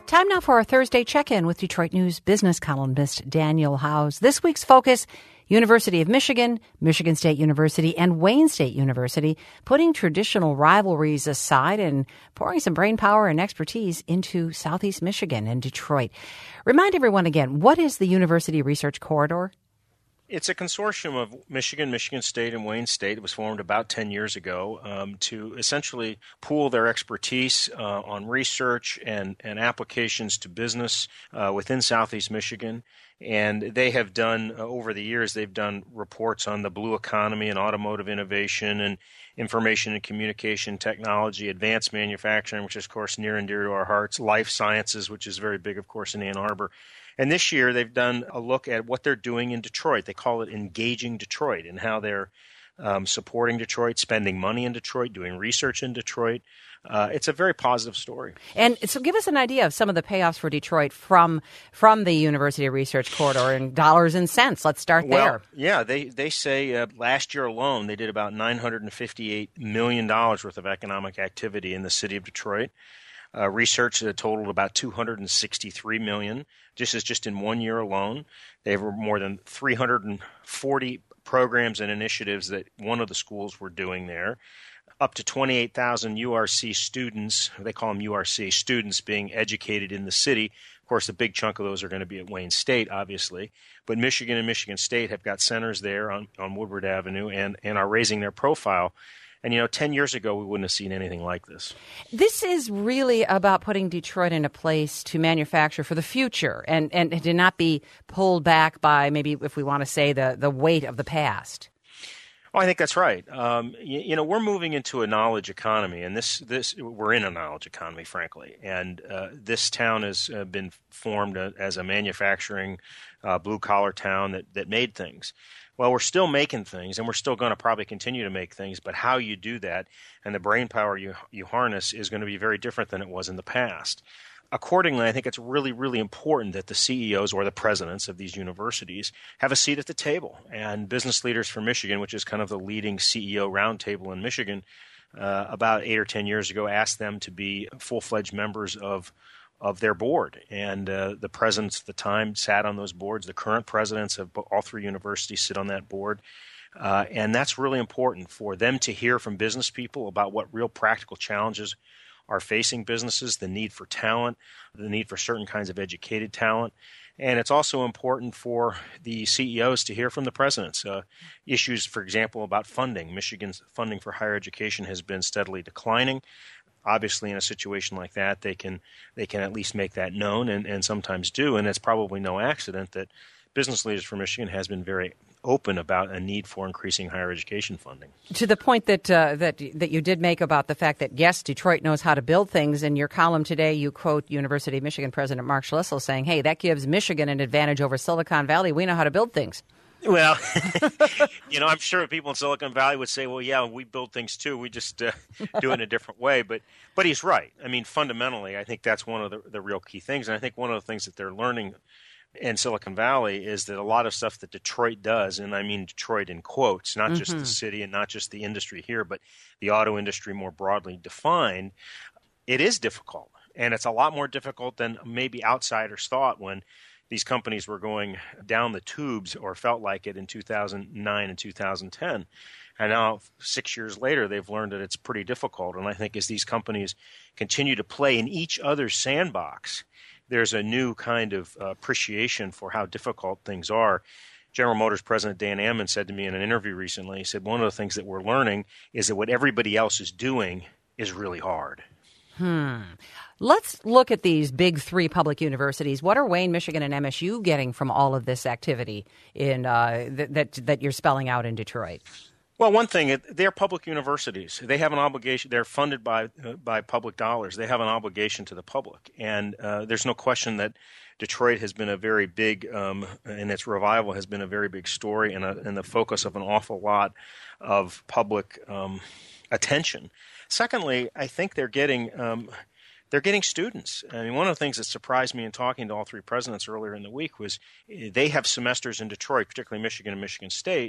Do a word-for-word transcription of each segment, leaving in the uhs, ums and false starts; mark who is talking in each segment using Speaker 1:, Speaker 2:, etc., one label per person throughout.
Speaker 1: Time now for our Thursday check-in with Detroit News business columnist Daniel Howes. This week's focus, University of Michigan, Michigan State University, and Wayne State University, putting traditional rivalries aside and pouring some brain power and expertise into Southeast Michigan and Detroit. Remind everyone again, what is the University Research Corridor?
Speaker 2: It's a consortium of Michigan, Michigan State, and Wayne State. It was formed about ten years ago um, to essentially pool their expertise uh, on research and, and applications to business uh, within Southeast Michigan. And they have done, uh, over the years, they've done reports on the blue economy and automotive innovation and information and communication technology, advanced manufacturing, which is, of course, near and dear to our hearts, life sciences, which is very big, of course, in Ann Arbor. And this year, they've done a look at what they're doing in Detroit. They call it Engaging Detroit, and how they're um, supporting Detroit, spending money in Detroit, doing research in Detroit. Uh, it's a very positive story.
Speaker 1: And so give us an idea of some of the payoffs for Detroit from from the University Research Corridor in dollars and cents. Let's start
Speaker 2: well,
Speaker 1: there.
Speaker 2: Yeah, they, they say uh, last year alone, they did about nine hundred fifty-eight million dollars worth of economic activity in the city of Detroit. Uh, research that totaled about two hundred sixty-three million dollars. This is just in one year alone. They have more than three hundred forty programs and initiatives that one of the schools were doing there. Up to twenty-eight thousand U R C students, they call them U R C, students being educated in the city. Of course, a big chunk of those are going to be at Wayne State, obviously. But Michigan and Michigan State have got centers there on, on Woodward Avenue and, and are raising their profile. And, you know, ten years ago, we wouldn't have seen anything like this.
Speaker 1: This is really about putting Detroit in a place to manufacture for the future and, and to not be pulled back by maybe, if we want to say, the, the weight of the past.
Speaker 2: Oh, I think that's right. Um, you, you know, we're moving into a knowledge economy, and this, this we're in a knowledge economy, frankly. And uh, this town has uh, been formed uh, as a manufacturing, uh, blue-collar town that, that made things. Well, we're still making things, and we're still going to probably continue to make things, but how you do that and the brain power you, you harness is going to be very different than it was in the past. Accordingly, I think it's really, really important that the C E Os or the presidents of these universities have a seat at the table. And Business Leaders for Michigan, which is kind of the leading C E O roundtable in Michigan, uh, about eight or ten years ago asked them to be full-fledged members of of their board. And uh, the presidents at the time sat on those boards. The current presidents of all three universities sit on that board. Uh, and that's really important for them to hear from business people about what real practical challenges are facing businesses, the need for talent, the need for certain kinds of educated talent. And it's also important for the C E Os to hear from the presidents. Uh, issues, for example, about funding. Michigan's funding for higher education has been steadily declining. Obviously, in a situation like that, they can they can at least make that known, and, and sometimes do. And it's probably no accident that Business Leaders for Michigan has been very open about a need for increasing higher education funding.
Speaker 1: To the point that uh, that that you did make about the fact that, yes, Detroit knows how to build things. In your column today, you quote University of Michigan President Mark Schlissel saying, hey, that gives Michigan an advantage over Silicon Valley. We know how to build things.
Speaker 2: Well, you know, I'm sure people in Silicon Valley would say, well, yeah, we build things too. We just uh, do it in a different way. But but he's right. I mean, fundamentally, I think that's one of the, the real key things. And I think one of the things that they're learning in Silicon Valley is that a lot of stuff that Detroit does, and I mean Detroit in quotes, not just mm-hmm. the city and not just the industry here, but the auto industry more broadly defined, it is difficult. And it's a lot more difficult than maybe outsiders thought when these companies were going down the tubes or felt like it in two thousand nine and two thousand ten. And now, six years later, they've learned that it's pretty difficult. And I think as these companies continue to play in each other's sandbox, there's a new kind of uh, appreciation for how difficult things are. General Motors President Dan Ammann said to me in an interview recently, he said, one of the things that we're learning is that what everybody else is doing is really hard.
Speaker 1: Hmm. Let's look at these big three public universities. What are Wayne, Michigan, and M S U getting from all of this activity in uh, th- that that you're spelling out in Detroit?
Speaker 2: Well, one thing, they're public universities. They have an obligation. They're funded by uh, by public dollars. They have an obligation to the public. And uh, there's no question that Detroit has been a very big, um, and its revival has been a very big story and, a, and the focus of an awful lot of public um, attention. Secondly, I think they're getting um, they're getting students. I mean, one of the things that surprised me in talking to all three presidents earlier in the week was they have semesters in Detroit, particularly Michigan and Michigan State,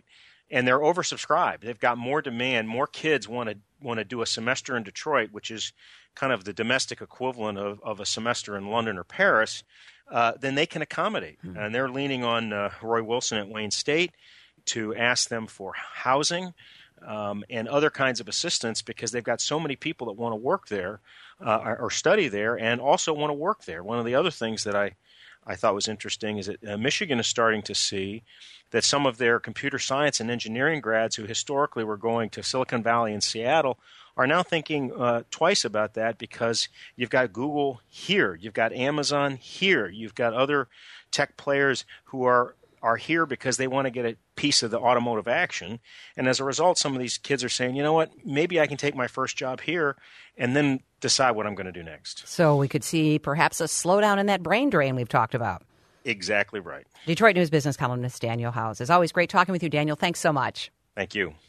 Speaker 2: and they're oversubscribed. They've got more demand. More kids want to want to do a semester in Detroit, which is kind of the domestic equivalent of, of a semester in London or Paris, uh, than they can accommodate. Mm-hmm. And they're leaning on uh, Roy Wilson at Wayne State to ask them for housing um, and other kinds of assistance because they've got so many people that want to work there uh, or, or study there and also want to work there. One of the other things that I, I thought was interesting is that uh, Michigan is starting to see that some of their computer science and engineering grads who historically were going to Silicon Valley and Seattle are now thinking uh, twice about that because you've got Google here, you've got Amazon here, you've got other tech players who are are here because they want to get a piece of the automotive action. And as a result, some of these kids are saying, you know what, maybe I can take my first job here and then decide what I'm going to do next.
Speaker 1: So we could see perhaps a slowdown in that brain drain we've talked about.
Speaker 2: Exactly right.
Speaker 1: Detroit News business columnist Daniel Howes. As always, great talking with you, Daniel. Thanks so much.
Speaker 2: Thank you.